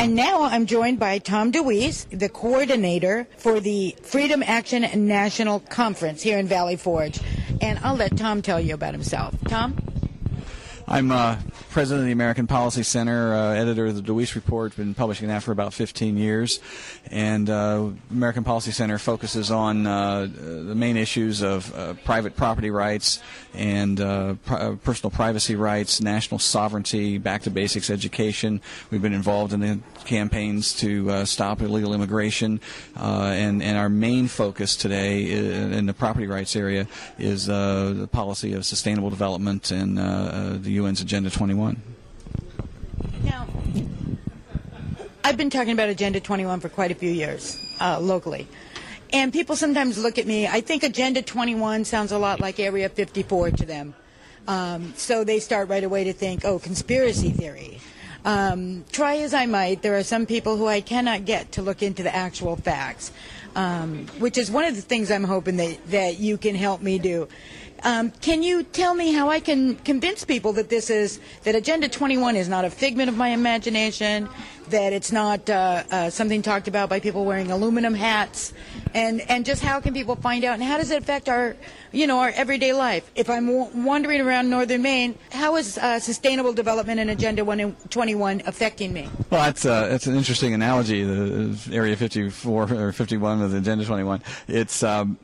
And now I'm joined by Tom DeWeese, the coordinator for the Freedom Action National Conference here in Valley Forge. And I'll let Tom tell you about himself. Tom? I'm president of the American Policy Center, editor of the DeWeese Report, been publishing that for about 15 years. And American Policy Center focuses on the main issues of private property rights and personal privacy rights, national sovereignty, back to basics education. We've been involved in the campaigns to stop illegal immigration. And our main focus today in the property rights area is the policy of sustainable development and the UN's Agenda 21. Now, I've been talking about Agenda 21 for quite a few years locally. And people sometimes look at me. I think Agenda 21 sounds a lot like Area 54 to them. So they start right away to think, oh, conspiracy theory. Try as I might, there are some people who I cannot get to look into the actual facts, which is one of the things I'm hoping that you can help me do. Can you tell me how I can convince people that that Agenda 21 is not a figment of my imagination, that it's not something talked about by people wearing aluminum hats, and just how can people find out, and how does it affect our everyday life? If I'm wandering around northern Maine, how is sustainable development and Agenda 21 affecting me? Well, that's an interesting analogy, the Area 54 or 51 with Agenda 21. It's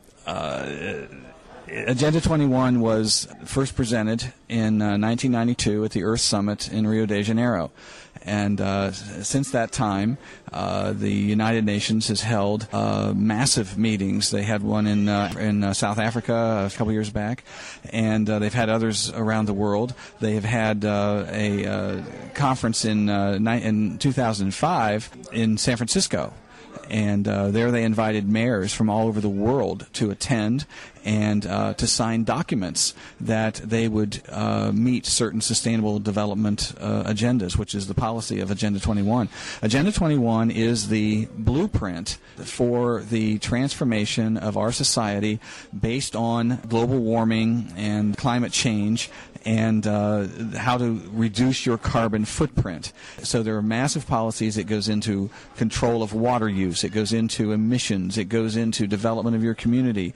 Agenda 21 was first presented in 1992 at the Earth Summit in Rio de Janeiro. And since that time, the United Nations has held massive meetings. They had one in South Africa a couple years back, and they've had others around the world. They have had a conference in 2005 in San Francisco. And there they invited mayors from all over the world to attend and to sign documents that they would meet certain sustainable development agendas, which is the policy of Agenda 21. Agenda 21 is the blueprint for the transformation of our society based on global warming and climate change and how to reduce your carbon footprint. So there are massive policies. It goes into control of water use. It goes into emissions. It goes into development of your community.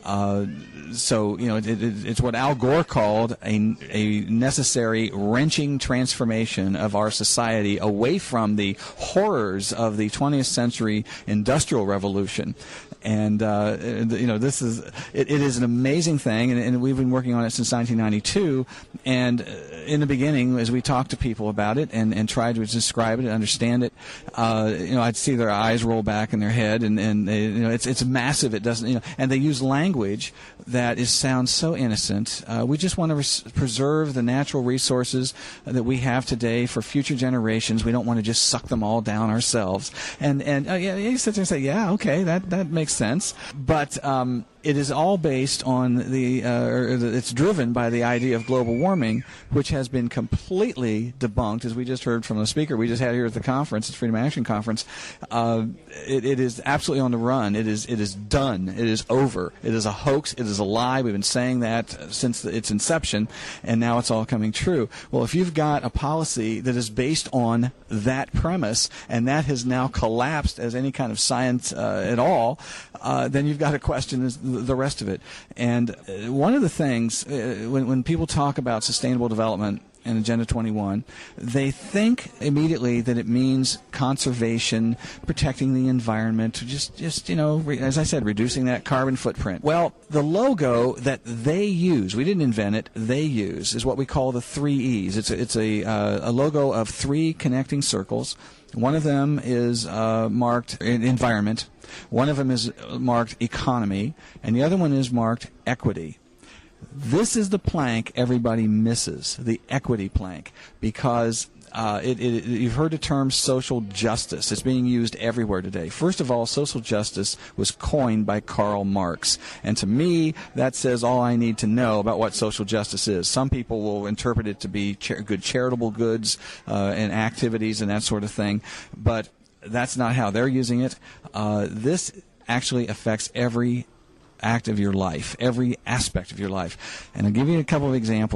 So, it's what Al Gore called a necessary wrenching transformation of our society away from the horrors of the 20th century industrial revolution. And, this is, it is an amazing thing, and we've been working on it since 1992. And in the beginning, as we talked to people about it and tried to describe it and understand it, I'd see their eyes roll back in their head, and it's massive. It doesn't, and they use language that sounds so innocent. We just want to preserve the natural resources that we have today for future generations. We don't want to just suck them all down ourselves. And you sit there and say, yeah, okay, that makes sense. But it is all based on it's driven by the idea of global warming, which has been completely debunked, as we just heard from the speaker we just had here at the conference, the Freedom Action Conference. It is absolutely on the run. It is done. It is over. It is a hoax. It is a lie. We've been saying that since its inception, and now it's all coming true. Well, if you've got a policy that is based on that premise, and that has now collapsed as any kind of science at all, then you've got to question the rest of it. And one of the things, when people talk about sustainable development and Agenda 21, they think immediately that it means conservation, protecting the environment, just as I said, reducing that carbon footprint. Well, the logo that they use, we didn't invent it, they use, is what we call the 3 E's. It's a logo of 3 connecting circles. One of them is marked environment, one of them is marked economy, and the other one is marked equity. This is the plank everybody misses, the equity plank, because you've heard the term social justice. It's being used everywhere today. First of all, social justice was coined by Karl Marx. And to me, that says all I need to know about what social justice is. Some people will interpret it to be good charitable goods and activities and that sort of thing. But that's not how they're using it. This actually affects every act of your life, every aspect of your life. And I'll give you a couple of examples.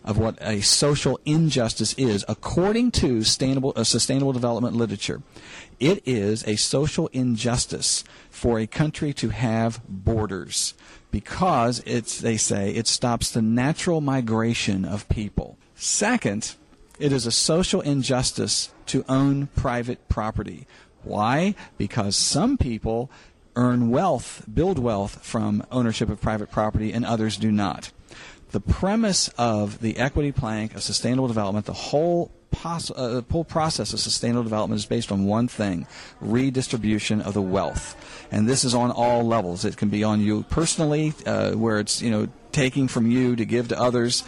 of what a social injustice is, according to sustainable development literature. It is a social injustice for a country to have borders because they say it stops the natural migration of people. Second, it is a social injustice to own private property. Why? Because some people earn wealth, build wealth from ownership of private property, and others do not. The premise of the equity plank of sustainable development, the whole process of sustainable development is based on one thing: redistribution of the wealth. And this is on all levels. It can be on you personally, where it's, taking from you to give to others,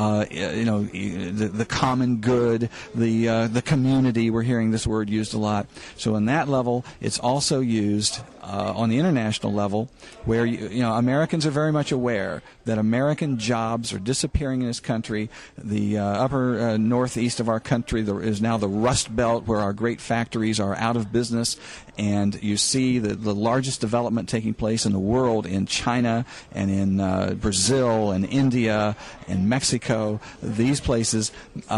the common good, the community. We're hearing this word used a lot. So on that level, it's also used on the international level, where Americans are very much aware that American jobs are disappearing in this country. The upper northeast of our country is now the Rust Belt, where our great factories are out of business, and you see the largest development taking place in the world in China and in Brazil and India and Mexico. These places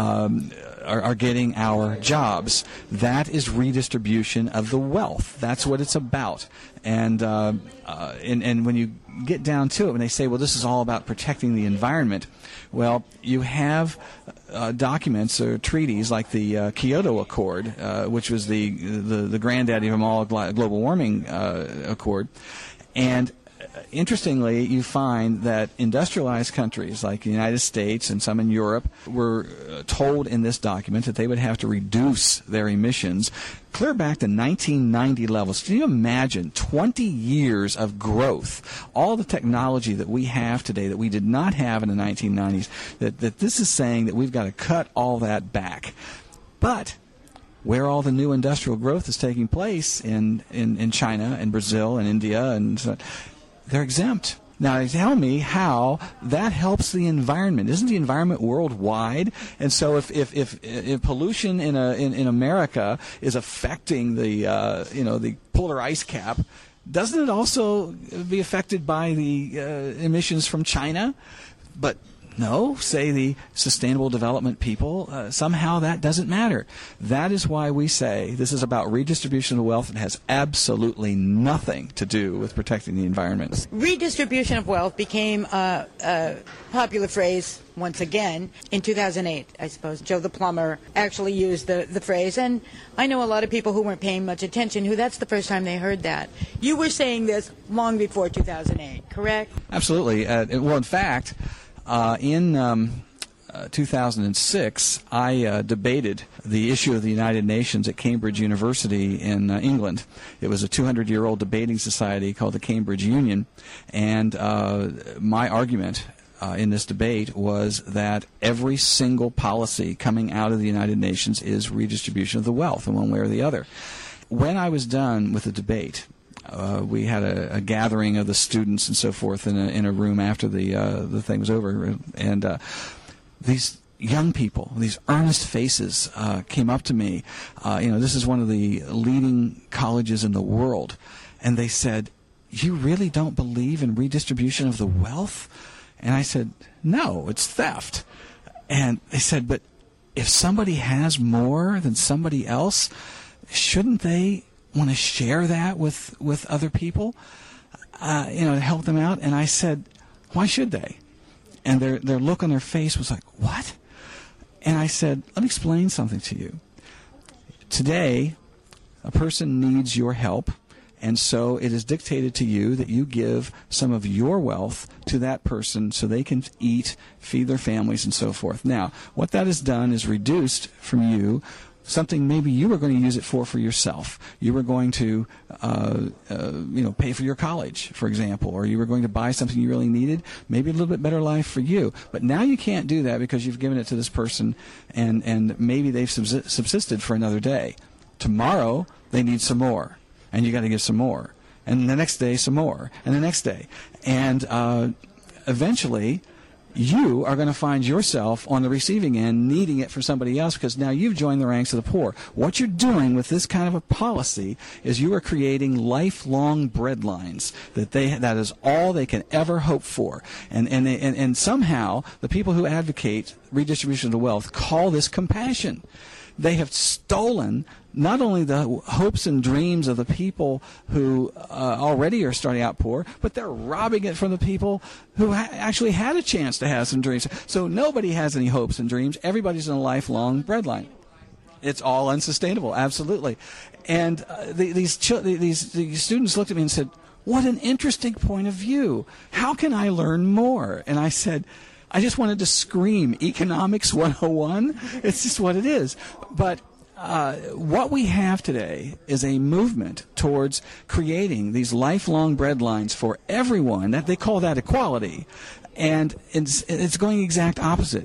are getting our jobs. That is redistribution of the wealth. That's what it's about. And when you get down to it, when they say, well, this is all about protecting the environment, well, you have documents or treaties like the Kyoto Accord, which was the granddaddy of them all, global warming accord. And interestingly, you find that industrialized countries like the United States and some in Europe were told in this document that they would have to reduce their emissions clear back to 1990 levels. Can you imagine 20 years of growth, all the technology that we have today that we did not have in the 1990s, that this is saying that we've got to cut all that back. But where all the new industrial growth is taking place in China and Brazil and India, and so, they're exempt. Now, tell me how that helps the environment. Isn't the environment worldwide? And so, if pollution in America is affecting the polar ice cap, doesn't it also be affected by the emissions from China? But no, say the sustainable development people, somehow that doesn't matter. That is why we say this is about redistribution of wealth and has absolutely nothing to do with protecting the environment. Redistribution of wealth became a popular phrase once again in 2008, I suppose. Joe the plumber actually used the phrase, and I know a lot of people who weren't paying much attention who that's the first time they heard that. You were saying this long before 2008, correct? Absolutely. Well, in fact, in 2006, I debated the issue of the United Nations at Cambridge University in England. It was a 200-year-old debating society called the Cambridge Union, and my argument in this debate was that every single policy coming out of the United Nations is redistribution of the wealth in one way or the other. When I was done with the debate, we had a gathering of the students and so forth in a room after the thing was over, and these young people, these earnest faces, came up to me. This is one of the leading colleges in the world, and they said, "You really don't believe in redistribution of the wealth?" And I said, "No, it's theft." And they said, "But if somebody has more than somebody else, shouldn't they want to share that with other people, to help them out?" And I said, "Why should they?" And their look on their face was like, "What?" And I said, "Let me explain something to you. Today, a person needs your help, and so it is dictated to you that you give some of your wealth to that person so they can eat, feed their families, and so forth. Now, what that has done is reduced from you something maybe you were going to use it for yourself. You were going to, pay for your college, for example, or you were going to buy something you really needed, maybe a little bit better life for you. But now you can't do that because you've given it to this person, and maybe they've subsisted for another day. Tomorrow, they need some more, and you got to give some more. And the next day, some more, and the next day. And eventually, you are going to find yourself on the receiving end needing it from somebody else, because now you've joined the ranks of the poor. What you're doing with this kind of a policy is you are creating lifelong breadlines that is all they can ever hope for. And somehow the people who advocate redistribution of the wealth call this compassion. They have stolen not only the hopes and dreams of the people who already are starting out poor, but they're robbing it from the people who actually had a chance to have some dreams. So nobody has any hopes and dreams. Everybody's in a lifelong breadline. It's all unsustainable, absolutely. And these students looked at me and said, "What an interesting point of view. How can I learn more?" And I said, I just wanted to scream, Economics 101. It's just what it is. But what we have today is a movement towards creating these lifelong breadlines for everyone. That they call that equality. And it's going the exact opposite.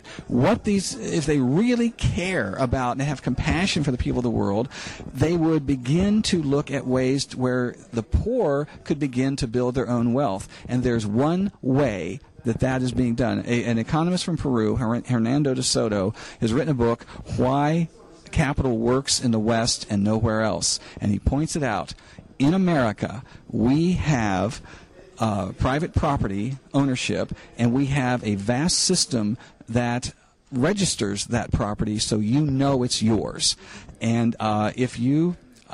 If they really care about and have compassion for the people of the world, they would begin to look at ways where the poor could begin to build their own wealth. And there's one way that is being done. An economist from Peru, Hernando de Soto, has written a book, Why Capital Works in the West and Nowhere Else. And he points it out. In America, we have private property ownership, and we have a vast system that registers that property so you know it's yours. And if you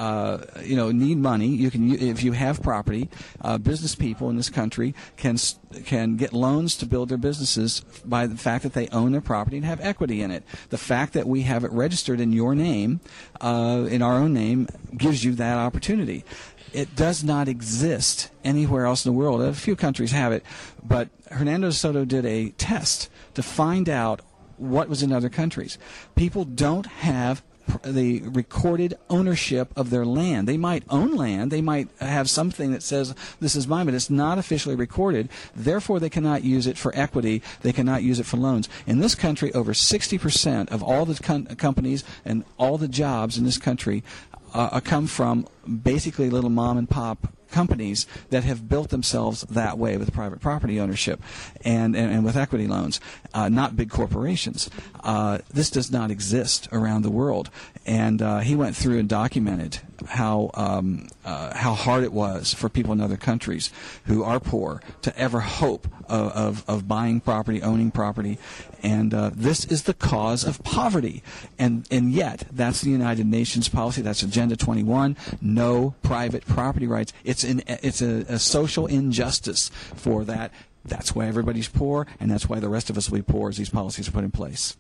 need money, you can. If you have property, business people in this country can get loans to build their businesses by the fact that they own their property and have equity in it. The fact that we have it registered in your name, in our own name, gives you that opportunity. It does not exist anywhere else in the world. A few countries have it, but Hernando de Soto did a test to find out what was in other countries. People don't have the recorded ownership of their land. They might own land. They might have something that says this is mine, but it's not officially recorded. Therefore, they cannot use it for equity. They cannot use it for loans. In this country, over 60% of all the companies and all the jobs in this country come from basically little mom and pop companies that have built themselves that way with private property ownership and with equity loans, not big corporations. This does not exist around the world. And he went through and documented how hard it was for people in other countries who are poor to ever hope of buying property, owning property. And this is the cause of poverty. And yet, that's the United Nations policy. That's Agenda 21. No private property rights. It's a social injustice for that. That's why everybody's poor, and that's why the rest of us will be poor as these policies are put in place.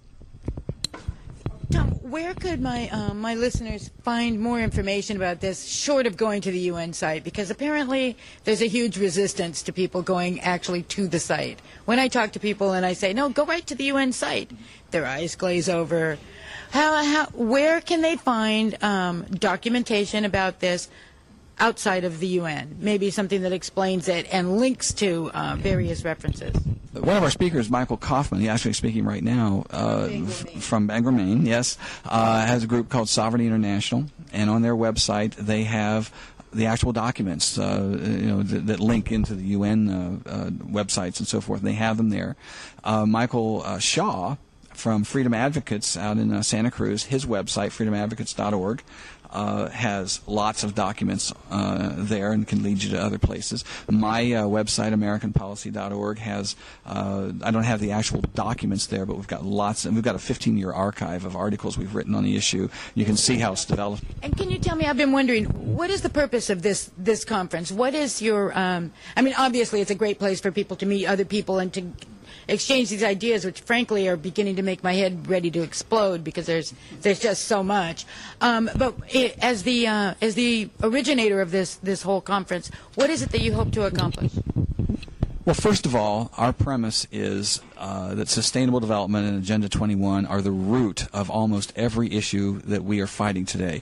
Tom, where could my listeners find more information about this, short of going to the UN site? Because apparently there's a huge resistance to people going actually to the site. When I talk to people and I say, no, go right to the UN site, their eyes glaze over. Where can they find documentation about this outside of the UN? Maybe something that explains it and links to various references. One of our speakers, Michael Kaufman, he's actually speaking right now from Bangor, Maine, yes, has a group called Sovereignty International, and on their website they have the actual documents that link into the UN websites and so forth, and they have them there. Michael Shaw from Freedom Advocates out in Santa Cruz, his website, freedomadvocates.org, has lots of documents there and can lead you to other places. My website, AmericanPolicy.org, has I don't have the actual documents there, but we've got lots, and we've got a 15-year archive of articles we've written on the issue. You can see how it's developed. And can you tell me, I've been wondering, what is the purpose of this conference? What is your, I mean, obviously it's a great place for people to meet other people and to exchange these ideas, which frankly are beginning to make my head ready to explode because there's just so much. But as the originator of this whole conference, what is it that you hope to accomplish? Well, first of all, our premise is that sustainable development and Agenda 21 are the root of almost every issue that we are fighting today.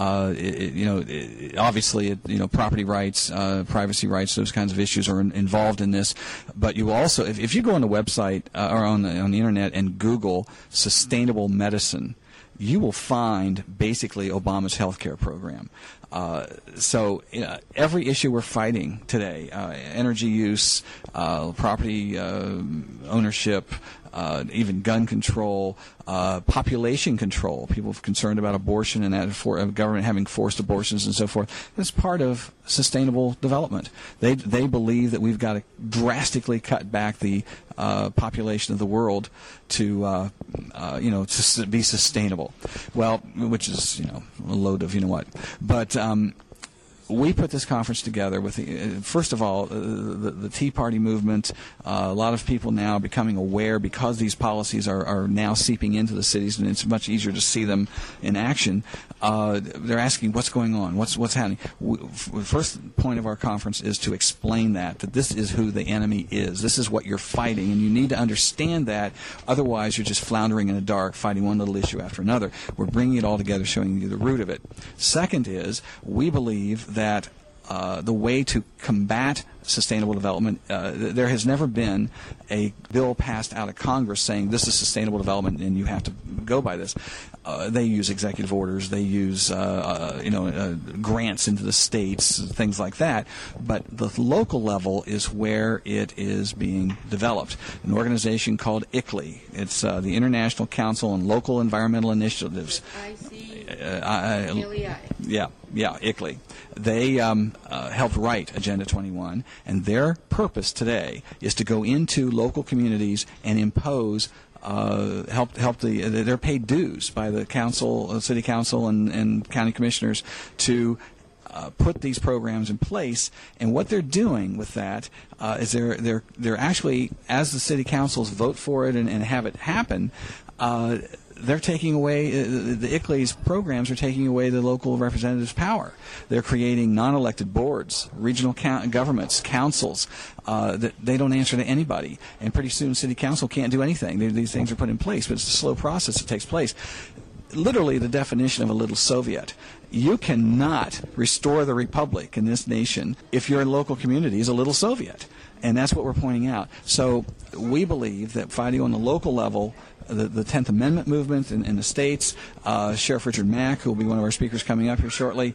Obviously, property rights, privacy rights, those kinds of issues are involved in this. But you also, if you go on the website or on the internet and Google sustainable medicine, you will find basically Obama's health care program. So every issue we're fighting today, energy use, property ownership, even gun control, population control, people concerned about abortion and that for government having forced abortions and so forth, that's part of sustainable development. They believe that we've got to drastically cut back the population of the world to to be sustainable. Well, which is a load of what, but. We put this conference together with, first of all, the Tea Party movement. A lot of people now becoming aware because these policies are now seeping into the cities, and it's much easier to see them in action. They're asking what's going on, what's happening. First point of our conference is to explain that this is who the enemy is. This is what you're fighting, and you need to understand that. Otherwise, you're just floundering in the dark, fighting one little issue after another. We're bringing it all together, showing you the root of it. Second is, we believe that the way to combat sustainable development, there has never been a bill passed out of Congress saying this is sustainable development and you have to go by this. They use executive orders, they use grants into the states, things like that. But the local level is where it is being developed. An organization called ICLEI. It's the International Council on Local Environmental Initiatives. ICLEI. They helped write Agenda 21, and their purpose today is to go into local communities and impose they're paid dues by the council, city council, and county commissioners to put these programs in place. And what they're doing with that is they're actually, as the city councils vote for it and have it happen, they're taking away, the ICLEI's programs are taking away the local representatives' power. They're creating non-elected boards, regional governments, councils that they don't answer to anybody. And pretty soon city council can't do anything. These things are put in place, but it's a slow process that takes place. Literally the definition of a little Soviet. You cannot restore the republic in this nation if your local community is a little Soviet. And that's what we're pointing out. So we believe that fighting on the local level, the 10th Amendment movement in the states, Sheriff Richard Mack, who will be one of our speakers coming up here shortly,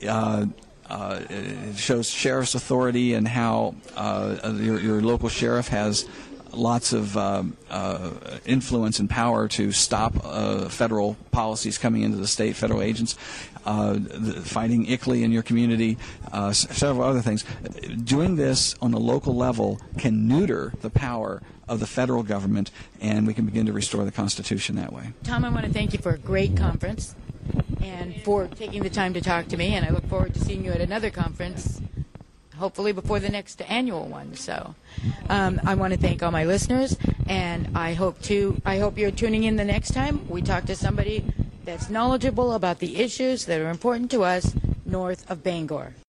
it shows sheriff's authority and how your local sheriff has lots of influence and power to stop federal policies coming into the state, federal agents, fighting ICLEI in your community, several other things. Doing this on the local level can neuter the power of the federal government, and we can begin to restore the Constitution that way. Tom, I want to thank you for a great conference and for taking the time to talk to me, and I look forward to seeing you at another conference, hopefully before the next annual one. So I want to thank all my listeners, and I hope you're tuning in the next time we talk to somebody that's knowledgeable about the issues that are important to us north of Bangor.